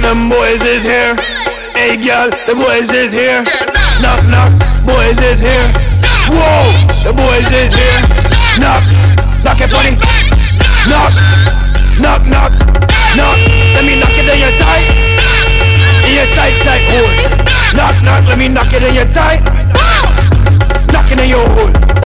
them boys is here. Hey girl, the boys is here. Knock, knock, boys is here. Whoa, the boys is here. Knock, knock it buddy. Knock, knock, knock, knock. Let me knock it in your tight. In your tight, tight hole. Knock, knock, let me knock it in your tight. Knock it in your hole.